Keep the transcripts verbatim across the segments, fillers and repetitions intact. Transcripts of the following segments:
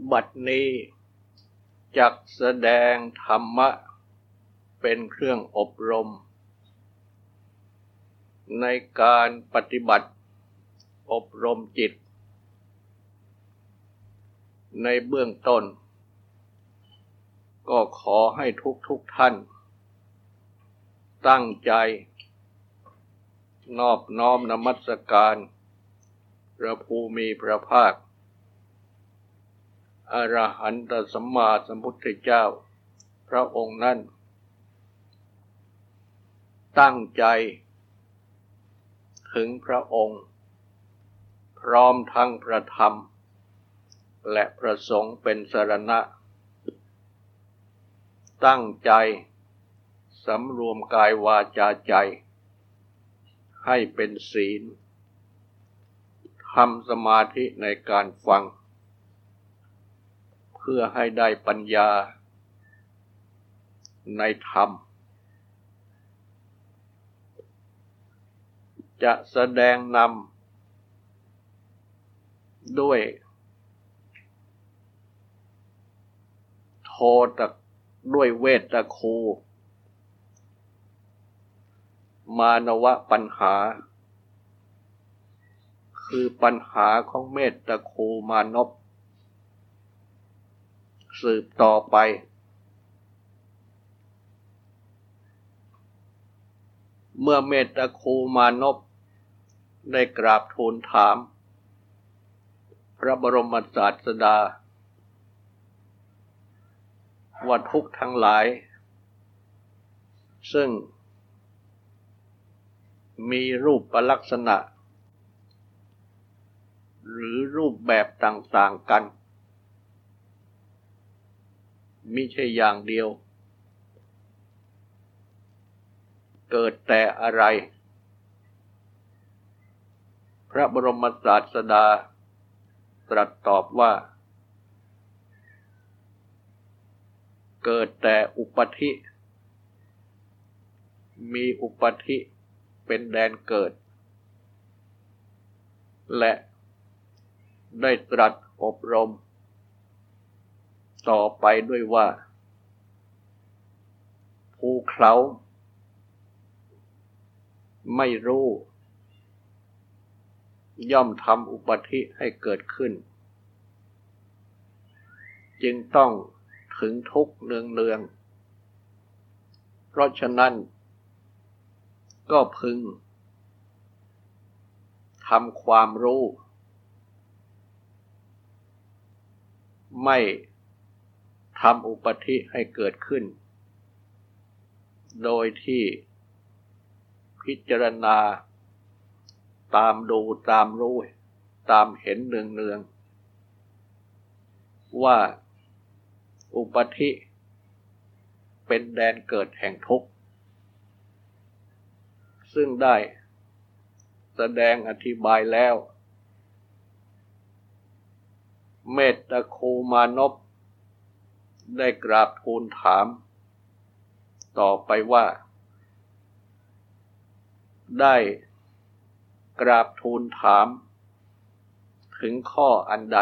บัดนี้จักแสดงธรรมะเป็นเครื่องอบรมในการปฏิบัติอบรมจิตในเบื้องต้นก็ขอให้ทุกทุกท่านตั้งใจนอบน้อมนมัสการพระภูมิพระภาคอรหันตสัมมาสัมพุทธเจ้าพระองค์นั้นตั้งใจถึงพระองค์พร้อมทั้งพระธรรมและพระสงฆ์เป็นสรณะตั้งใจสำรวมกายวาจาใจให้เป็นศีลทำสมาธิในการฟังเพื่อให้ได้ปัญญาในธรรมจะแสดงนำด้วยโทตะด้วยเวทคูมานวปัญหาคือปัญหาของเมตตาคูมานพสืบต่อไปเมื่อเมตตาคูมานพได้กราบทูลถามพระบรมศาสดาว่าทุกข์ทั้งหลายซึ่งมีรูปลักษณะหรือรูปแบบต่างๆกันมิใช่อย่างเดียวเกิดแต่อะไรพระบรมศาสดาตรัสตอบว่าเกิดแต่อุปธิมีอุปธิเป็นแดนเกิดและได้ตรัสอบรมต่อไปด้วยว่าผู้เขาไม่รู้ย่อมทำอุปธิให้เกิดขึ้นจึงต้องถึงทุกข์เนืองๆเพราะฉะนั้นก็พึงทำความรู้ไม่ทำอุปธิให้เกิดขึ้นโดยที่พิจารณาตามดูตามรู้ตามเห็นเนืองๆว่าอุปธิเป็นแดนเกิดแห่งทุกข์ซึ่งได้แสดงอธิบายแล้วเมตตาคูมานพได้กราบทูลถามต่อไปว่าได้กราบทูลถามถึงข้ออันใด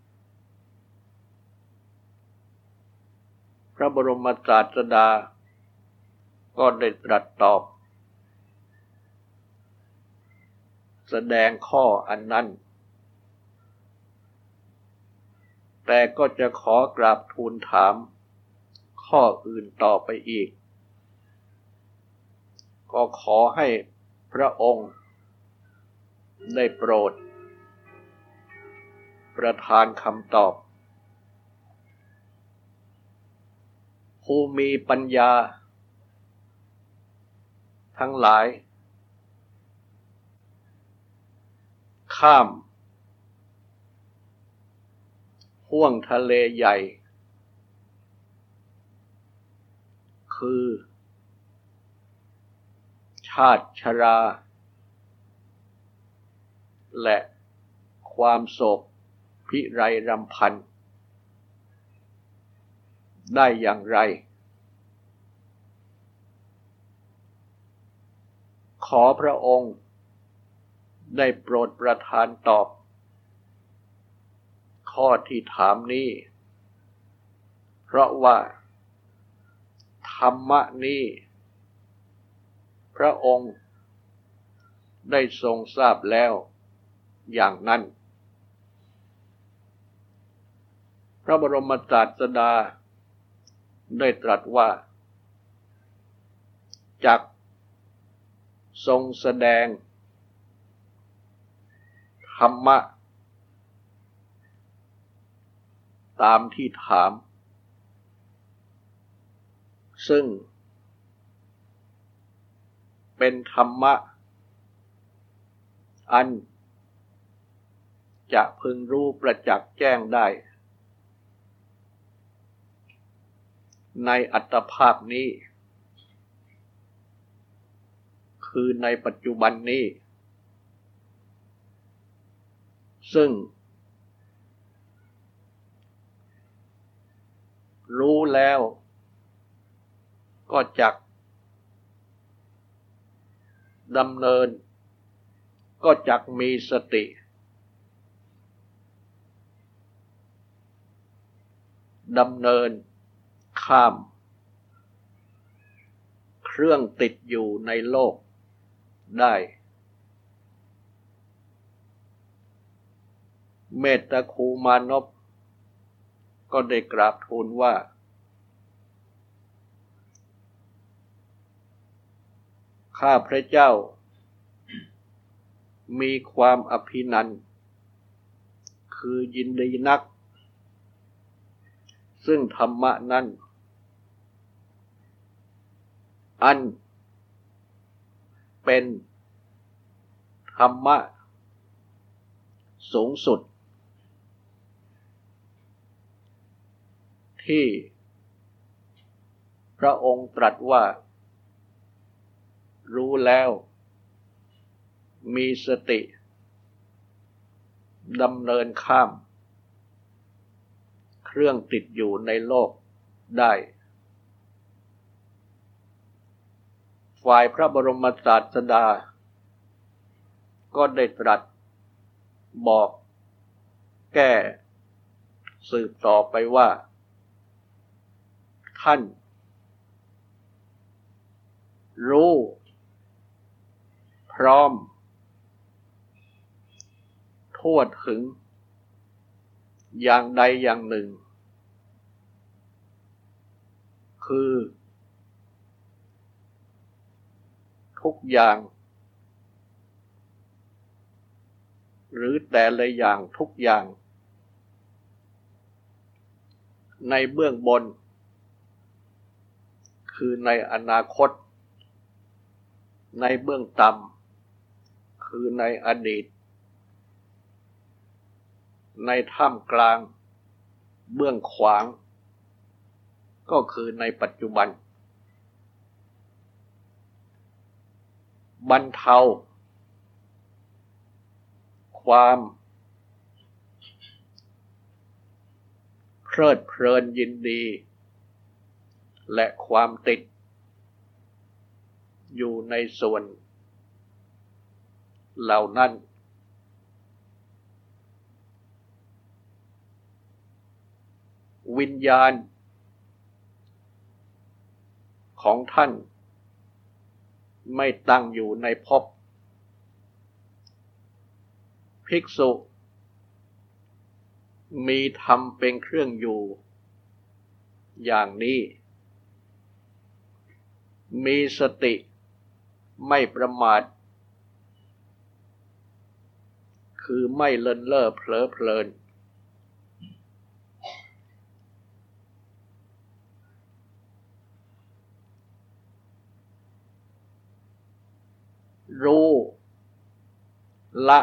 พระบรมศาสดาก็ได้ตรัสตอบแสดงข้ออันนั้นแต่ก็จะขอกราบทูลถามข้ออื่นต่อไปอีกก็ขอให้พระองค์ได้โปรดประทานคำตอบผู้มีปัญญาทั้งหลายข้ามห้วงทะเลใหญ่คือชาติชราและความโศกพิไรรำพันได้อย่างไรขอพระองค์ได้โปรดประทานตอบข้อที่ถามนี้ราะว่าธรรมะนี้พระองค์ได้ทรงทราบแล้วอย่างนั้นพระบรมศาสดาได้ตรัสว่าจักทรงแสดงธรรมะตามที่ถามซึ่งเป็นธรรมะอันจะพึงรู้ประจักษ์แจ้งได้ในอัตภาพนี้คือในปัจจุบันนี้ซึ่งรู้แล้วก็จักดำเนินก็จักมีสติดำเนินข้ามเครื่องติดอยู่ในโลกได้เมตตาคูมานพก็ได้กราบทูลว่าข้าพระเจ้ามีความอภินันท์คือยินดีนักซึ่งธรรมะนั้นอันเป็นธรรมะสูงสุดที่พระองค์ตรัสว่ารู้แล้วมีสติดำเนินข้ามเครื่องติดอยู่ในโลกได้ฝ่ายพระบรมศาสดาก็ได้ตรัสบอกแก้สืบต่อไปว่าท่านรู้พร้อมทั่วถึงอย่างใดอย่างหนึ่งคือทุกอย่างหรือแต่ละอย่างทุกอย่างในเบื้องบนคือในอนาคตในเบื้องต่ำคือในอดีตในท่ามกลางเบื้องขวางก็คือในปัจจุบันบรรเทาความเพลิดเพลินยินดีและความติดอยู่ในส่วนเหล่านั้นวิญญาณของท่านไม่ตั้งอยู่ในภพภิกษุมีธรรมเป็นเครื่องอยู่อย่างนี้มีสติไม่ประมาทคือไม่เลินเล่อเผลอเพลินรู้ละ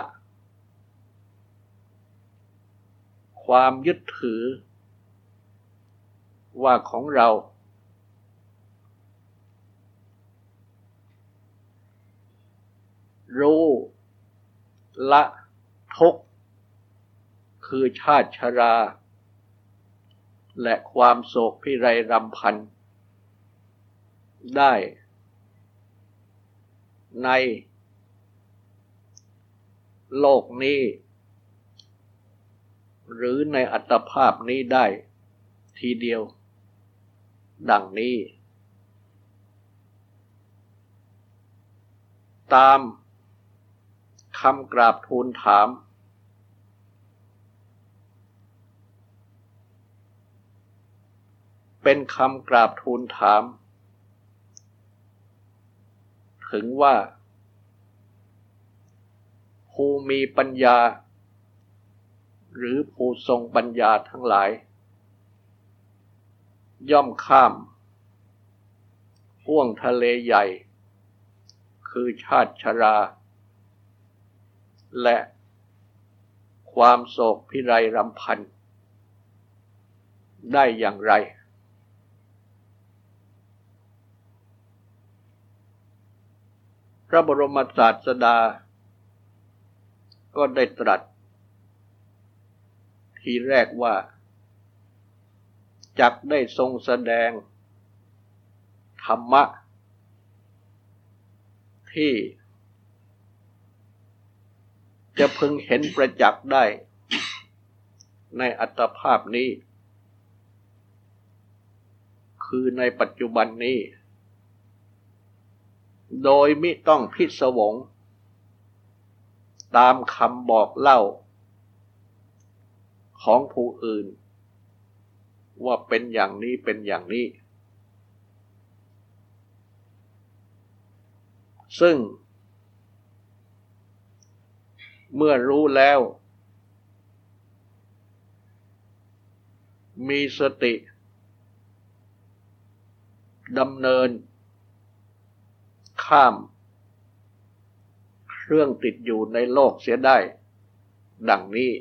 ความยึดถือว่าของเรารู้ละทุกข์คือชาติชราและความโศกพิไรรำพันได้ในโลกนี้หรือในอัตภาพนี้ได้ทีเดียวดังนี้ตามคำกราบทูลถามเป็นคำกราบทูลถามถึงว่าผู้มีปัญญาหรือผู้ทรงปัญญาทั้งหลายย่อมข้ามห้วงทะเลใหญ่คือชาติชราและความโศกพิไรรำพันได้อย่างไรพระบรมศาสดาก็ได้ตรัสทีแรกว่าจักได้ทรงแสดงธรรมะที่จะพึงเห็นประจักษ์ได้ในอัตภาพนี้คือในปัจจุบันนี้โดยมิต้องพิศวงตามคำบอกเล่าของผู้อื่นว่าเป็นอย่างนี้เป็นอย่างนี้ซึ่งเมื่อรู้แล้วมีสติดำเนินข้ามเครื่องติดอยู่ในโลกเสียได้ดังนี้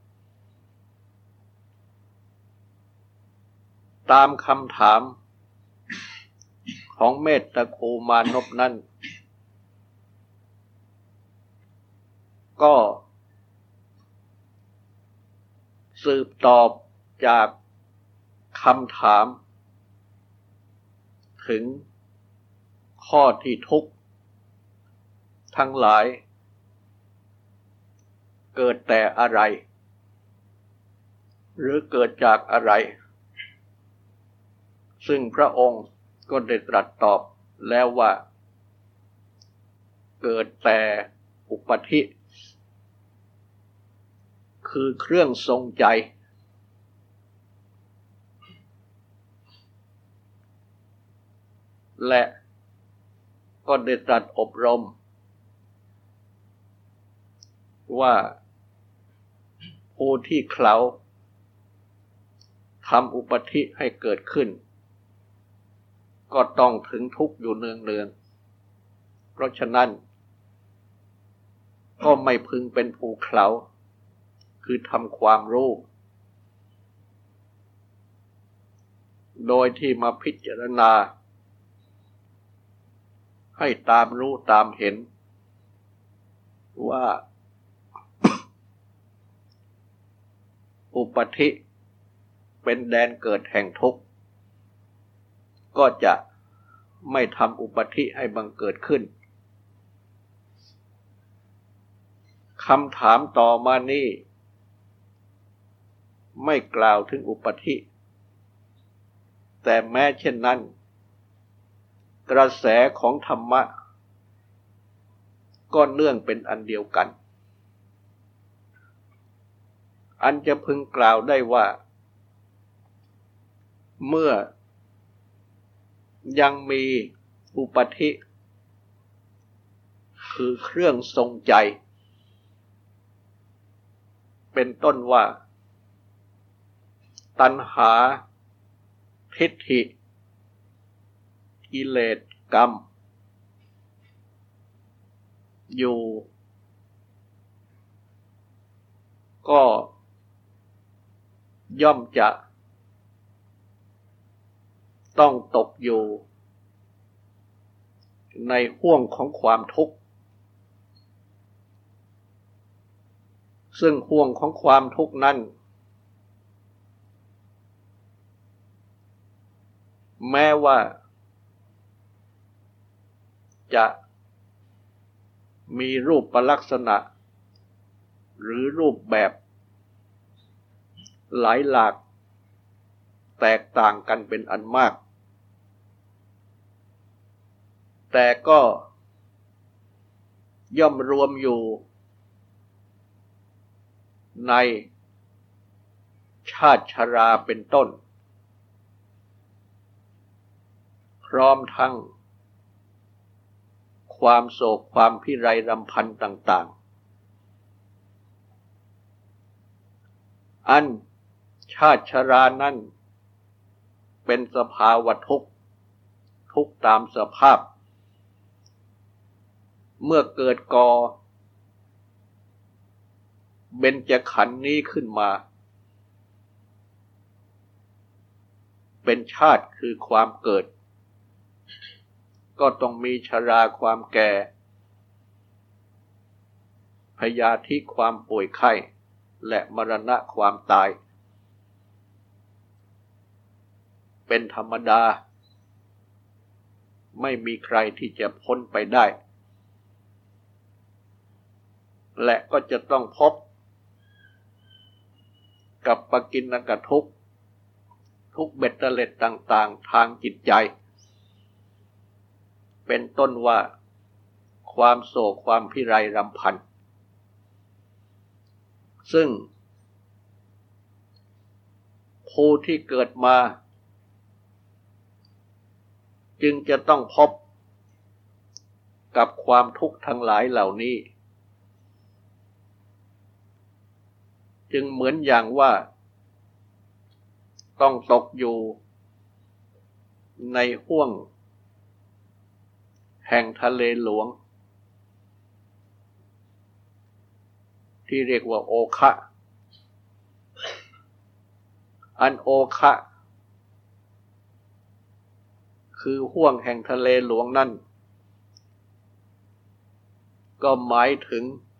ตามคำถามของเมตตาโคมานพนั้นก็สืบตอบจากคำถามถึงข้อที่ทุกข์ทั้งหลายเกิดแต่อะไรหรือเกิดจากอะไรซึ่งพระองค์ก็ได้ตรัสตอบแล้วว่าเกิดแต่อุปธิคือเครื่องทรงใจและก็ได้ตรัสอบรมว่าผู้ที่เขาทำอุปธิให้เกิดขึ้นก็ต้องถึงทุกข์อยู่เนืองๆเพราะฉะนั้นก็ไม่พึงเป็นผู้เขาคือทำความรู้โดยที่มาพิจารณาให้ตามรู้ตามเห็นว่า อุปธิเป็นแดนเกิดแห่งทุกข์ก็จะไม่ทำอุปธิให้บังเกิดขึ้นคำถามต่อมานี้ไม่กล่าวถึงอุปธิแต่แม้เช่นนั้นกระแสของธรรมะก็เนื่องเป็นอันเดียวกันอันจะพึงกล่าวได้ว่าเมื่อยังมีอุปธิคือเครื่องทรงใจเป็นต้นว่าตัณหาทิฏฐิกิเลสกรรมอยู่ก็ย่อมจะต้องตกอยู่ในห้วงของความทุกข์ซึ่งห้วงของความทุกข์นั้นแม้ว่าจะมีรูปลักษณะหรือรูปแบบหลายหลากแตกต่างกันเป็นอันมากแต่ก็ย่อมรวมอยู่ในชาติชราเป็นต้นพร้อมทั้งความโศกความพิไรรำพันต่างๆอันชาติชรานั้นเป็นสภาวะทุกข์ทุกข์ตามสภาพเมื่อเกิดก่อเบญจขันธ์นี้ขึ้นมาเป็นชาติคือความเกิดก็ต้องมีชราความแก่พยาธิความป่วยไข้และมรณะความตายเป็นธรรมดาไม่มีใครที่จะพ้นไปได้และก็จะต้องพบกับปกิณกทุกข์ทุกเบ็ดเตล็ดต่างๆทางจิตใจเป็นต้นว่าความโศกความพิไรรำพันซึ่งผู้ที่เกิดมาจึงจะต้องพบกับความทุกข์ทั้งหลายเหล่านี้จึงเหมือนอย่างว่าต้องตกอยู่ในห้วงแห่งทะเลหลวงที่เรียกว่าโอคะอันโอคะคือห้วงแห่งทะเลหลวงนั่นก็หมายถึง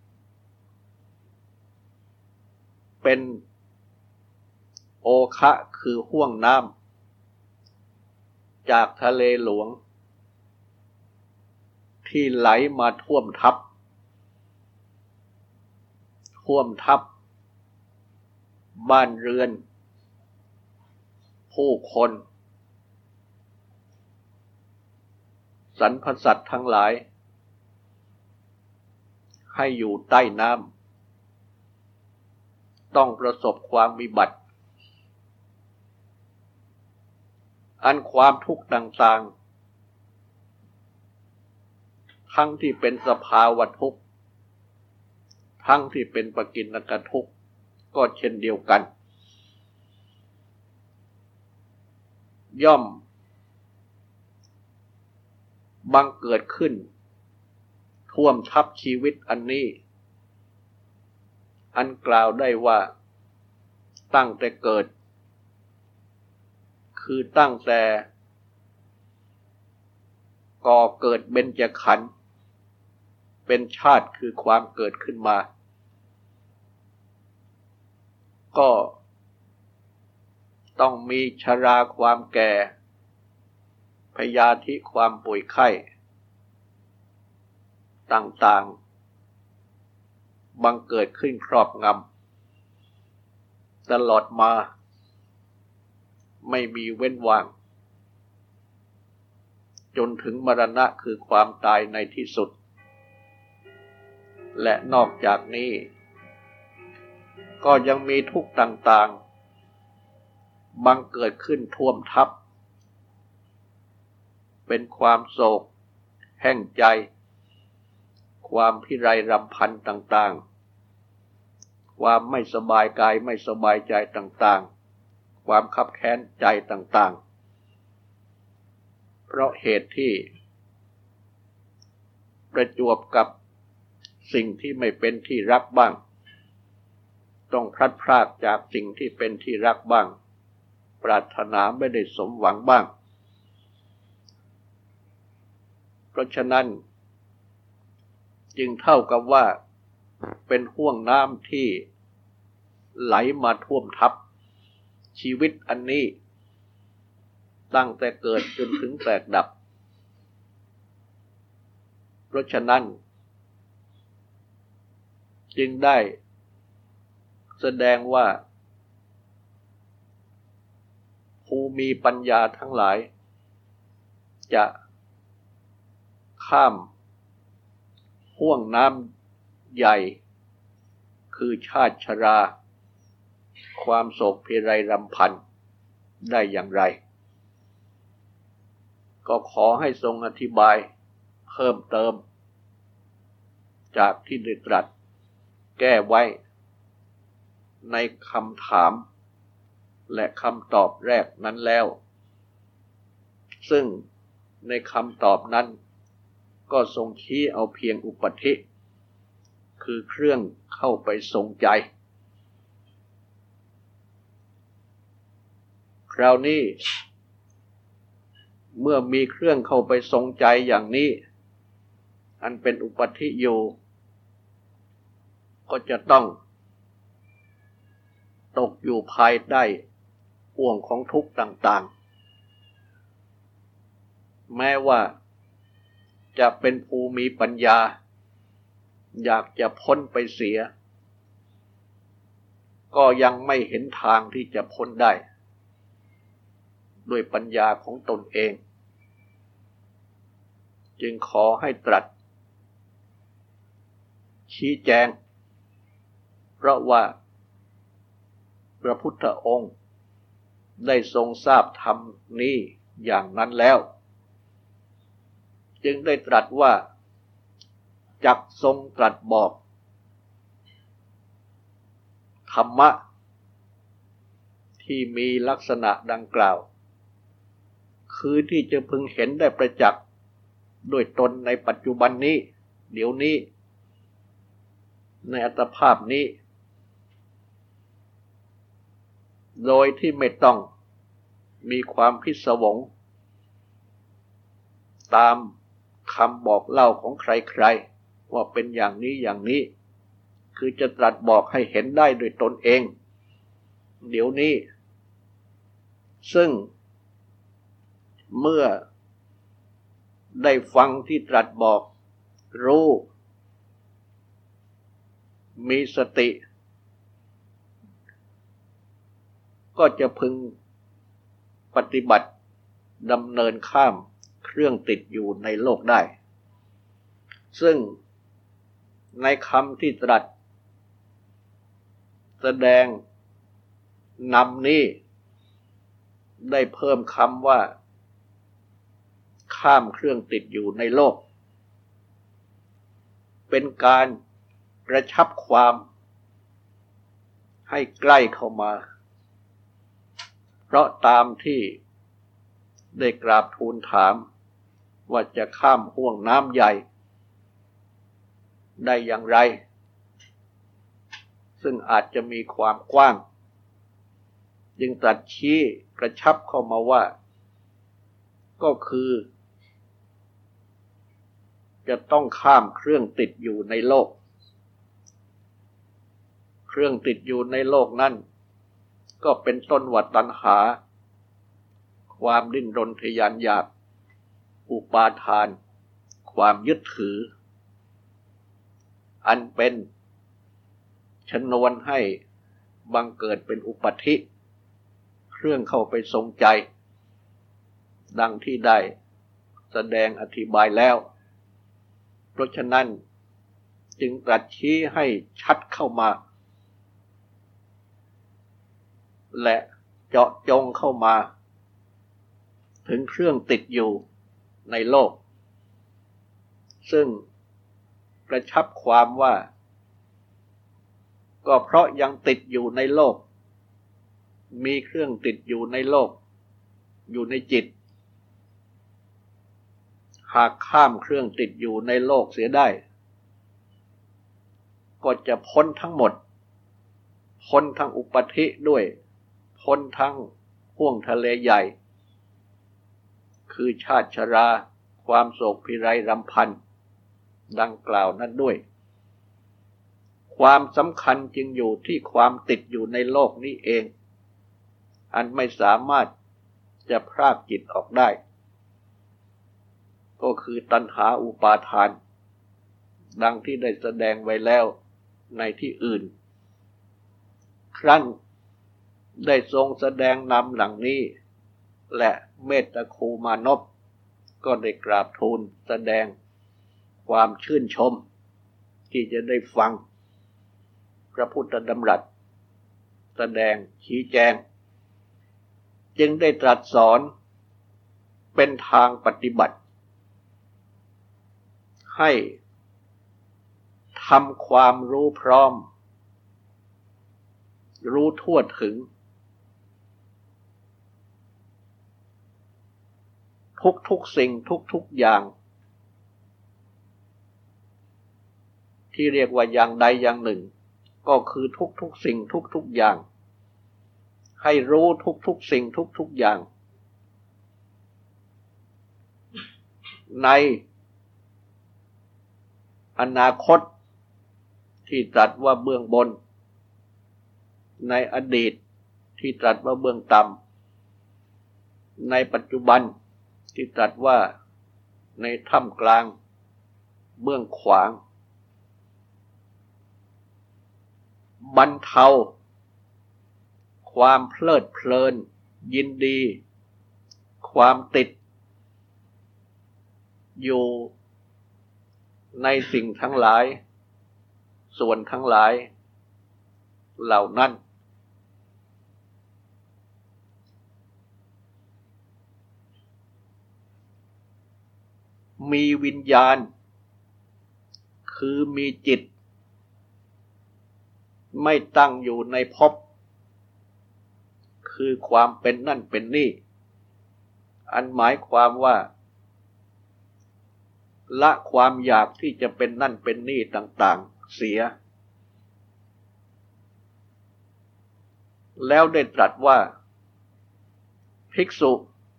เป็นโอคะคือห้วงน้ำจากทะเลหลวงที่ไหลมาท่วมทับท่วมทับบ้านเรือนผู้คนสรรพสัตว์ทั้งหลายให้อยู่ใต้น้ำต้องประสบความวิบัติอันความทุกข์ต่างๆทั้งที่เป็นสภาวะทุกข์ทั้งที่เป็นปกิณกทุกข์ก็เช่นเดียวกันย่อมบังเกิดขึ้นท่วมทับชีวิตอันนี้อันกล่าวได้ว่าตั้งแต่เกิดคือตั้งแต่ก่อเกิดเบญจขันธ์เป็นชาติคือความเกิดขึ้นมาก็ต้องมีชราความแก่พยาธิความป่วยไข้ต่างๆบังเกิดขึ้นครอบงำตลอดมาไม่มีเว้นว่างจนถึงมรณะคือความตายในที่สุดและนอกจากนี้ก็ยังมีทุกข์ต่างๆบังเกิดขึ้นท่วมทับเป็นความโศกแห้งใจความพิไรรำพันต่างๆความไม่สบายกายไม่สบายใจต่างๆความคับแค้นใจต่างๆเพราะเหตุที่ประจวบกับสิ่งที่ไม่เป็นที่รักบ้างต้องพลัดพรากจากสิ่งที่เป็นที่รักบ้างปรารถนาไม่ได้สมหวังบ้างเพราะฉะนั้นจึงเท่ากับว่าเป็นห้วงน้ำที่ไหลมาท่วมทับชีวิตอันนี้ตั้งแต่เกิดจนถึงแตกดับเพราะฉะนั้นจึงได้แสดงว่าผู้มีปัญญาทั้งหลายจะข้ามห่วงน้ำใหญ่คือชาติชราความโศกพิไรรำพันได้อย่างไรก็ขอให้ทรงอธิบายเพิ่มเติมจากที่ได้ตรัสแก้ไว้ในคำถามและคำตอบแรกนั้นแล้วซึ่งในคำตอบนั้นก็ทรงชี้เอาเพียงอุปธิคือเครื่องเข้าไปทรงใจคราวนี้เมื่อมีเครื่องเข้าไปทรงใจอย่างนี้อันเป็นอุปธิอยู่ก็จะต้องตกอยู่ภายใต้ห่วงของทุกข์ต่างๆแม้ว่าจะเป็นผู้มีปัญญาอยากจะพ้นไปเสียก็ยังไม่เห็นทางที่จะพ้นได้ด้วยปัญญาของตนเองจึงขอให้ตรัสชี้แจงเพราะว่าพระพุทธองค์ได้ทรงทราบธรรมนี้อย่างนั้นแล้วจึงได้ตรัสว่าจักทรงตรัสบอกธรรมะที่มีลักษณะดังกล่าวคือที่จะพึงเห็นได้ประจักษ์ด้วยตนในปัจจุบันนี้เดี๋ยวนี้ในอัตภาพนี้โดยที่ไม่ต้องมีความพิศวงตามคำบอกเล่าของใครๆว่าเป็นอย่างนี้อย่างนี้คือจะตรัสบอกให้เห็นได้ด้วยตนเองเดี๋ยวนี้ซึ่งเมื่อได้ฟังที่ตรัสบอกรู้มีสติก็จะพึงปฏิบัติดำเนินข้ามเครื่องติดอยู่ในโลกได้ซึ่งในคำที่ตรัสแสดงนำนี้ได้เพิ่มคำว่าข้ามเครื่องติดอยู่ในโลกเป็นการกระชับความให้ใกล้เข้ามาเพราะตามที่ได้กราบทูลถามว่าจะข้ามห่วงน้ำใหญ่ได้อย่างไรซึ่งอาจจะมีความกว้างจึงตรัสชี้กระชับเข้ามาว่าก็คือจะต้องข้ามเครื่องติดอยู่ในโลกเครื่องติดอยู่ในโลกนั้นก็เป็นต้นว่าตัณหาความดิ้นรนทะยานอยากอุปาทานความยึดถืออันเป็นชนวนให้บังเกิดเป็นอุปธิเครื่องเข้าไปทรงใจดังที่ได้แสดงอธิบายแล้วเพราะฉะนั้นจึงตรัสชี้ให้ชัดเข้ามาและเจาะจงเข้ามาถึงเครื่องติดอยู่ในโลกซึ่งกระชับความว่าก็เพราะยังติดอยู่ในโลกมีเครื่องติดอยู่ในโลกอยู่ในจิตหากข้ามเครื่องติดอยู่ในโลกเสียได้ก็จะพ้นทั้งหมดพ้นทั้งอุปธิด้วยพ้นทั้งห่วงทะเลใหญ่คือชาติชราความโศกพิไรรำพันดังกล่าวนั้นด้วยความสำคัญจึงอยู่ที่ความติดอยู่ในโลกนี้เองอันไม่สามารถจะพรากจิตออกได้ก็คือตัณหาอุปาทานดังที่ได้แสดงไว้แล้วในที่อื่นครั้นได้ทรงแสดงนำหลังนี้และเมตตาคูมานพก็ได้กราบทูลแสดงความชื่นชมที่จะได้ฟังพระพุทธดำรัสแสดงชี้แจงจึงได้ตรัสสอนเป็นทางปฏิบัติให้ทำความรู้พร้อมรู้ทั่วถึงทุกๆสิ่งทุกๆอย่างที่เรียกว่าอย่างใดอย่างหนึ่งก็คือทุกๆสิ่งทุกๆอย่างให้รู้ทุกๆสิ่งทุกๆอย่างในอนาคตที่ตรัสว่าเบื้องบนในอดีตที่ตรัสว่าเบื้องต่ำในปัจจุบันที่ตรัสว่าในท่ามกลางเบื้องขวางบรรเทาความเพลิดเพลินยินดีความติดอยู่ในสิ่งทั้งหลายส่วนทั้งหลายเหล่านั้นมีวิญญาณคือมีจิตไม่ตั้งอยู่ในภพคือความเป็นนั่นเป็นนี่อันหมายความว่าละความอยากที่จะเป็นนั่นเป็นนี่ต่างๆเสียแล้วได้ตรัสว่าภิกษุ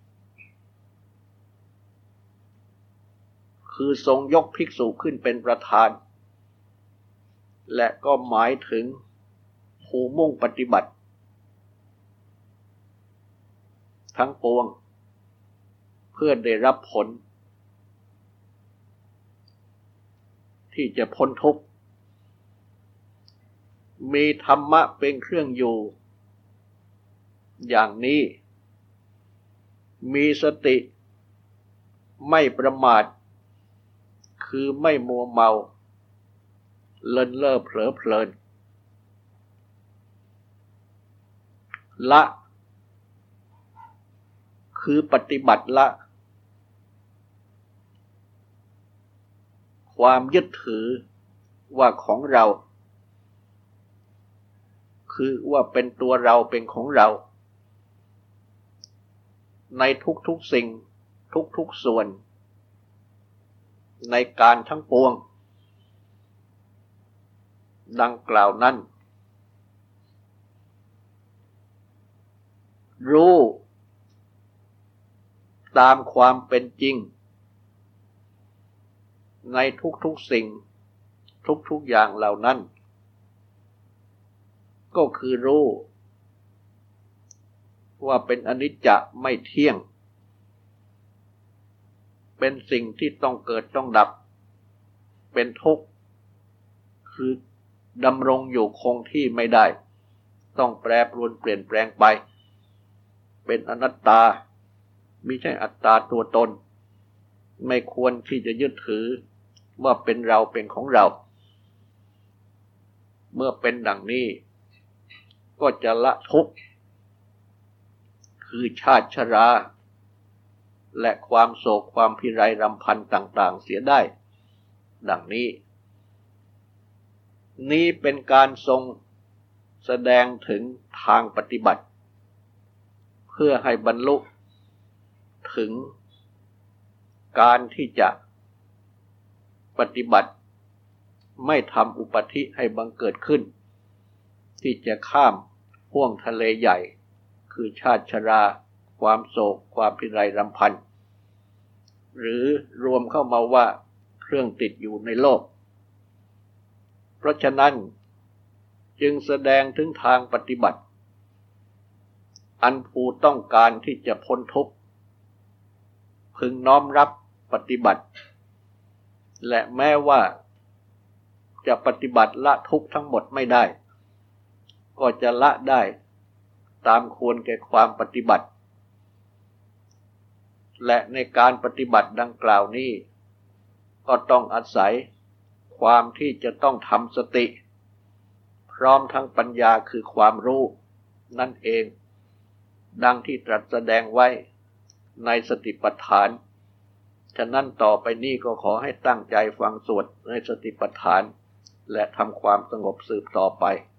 คือทรงยกภิกษุขึ้นเป็นประธานและก็หมายถึงผู้มุ่งปฏิบัติทั้งปวงเพื่อได้รับผลที่จะพ้นทุกข์มีธรรมะเป็นเครื่องอยู่อย่างนี้มีสติไม่ประมาทคือไม่มัวเมาเลินเล่อเผลอเพลินละคือปฏิบัติละความยึดถือว่าของเราคือว่าเป็นตัวเราเป็นของเราในทุกๆสิ่งทุกๆส่วนในการทั้งปวงดังกล่าวนั้นรู้ตามความเป็นจริงในทุกๆสิ่งทุกๆอย่างเหล่านั้นก็คือรู้ว่าเป็นอนิจจไม่เที่ยงเป็นสิ่งที่ต้องเกิดต้องดับเป็นทุกข์คือดำรงอยู่คงที่ไม่ได้ต้องแปรปรวนเปลี่ยนแปลงไปเป็นอนัตตามิใช่อัตตาตัวตนไม่ควรที่จะยึดถือว่าเป็นเราเป็นของเราเมื่อเป็นดังนี้ก็จะละทุกข์คือชาติชราและความโศกความพิไรรำพันต่างๆเสียได้ดังนี้นี้เป็นการทรงแสดงถึงทางปฏิบัติเพื่อให้บรรลุถึงการที่จะปฏิบัติไม่ทำอุปธิให้บังเกิดขึ้นที่จะข้ามห้วงทะเลใหญ่คือชาติชราความโศกความพิไรรำพันหรือรวมเข้ามาว่าเครื่องติดอยู่ในโลกเพราะฉะนั้นจึงแสดงถึงทางปฏิบัติอันผู้ต้องการที่จะพ้นทุกข์พึงน้อมรับปฏิบัติและแม้ว่าจะปฏิบัติละทุกข์ทั้งหมดไม่ได้ก็จะละได้ตามควรแก่ความปฏิบัติและในการปฏิบัติดังกล่าวนี้ก็ต้องอาศัยความที่จะต้องทำสติพร้อมทั้งปัญญาคือความรู้นั่นเองดังที่ตรัสแสดงไว้ในสติปัฏฐานฉะนั้นต่อไปนี้ก็ขอให้ตั้งใจฟังสวดในสติปัฏฐานและทำความสงบสืบต่อไป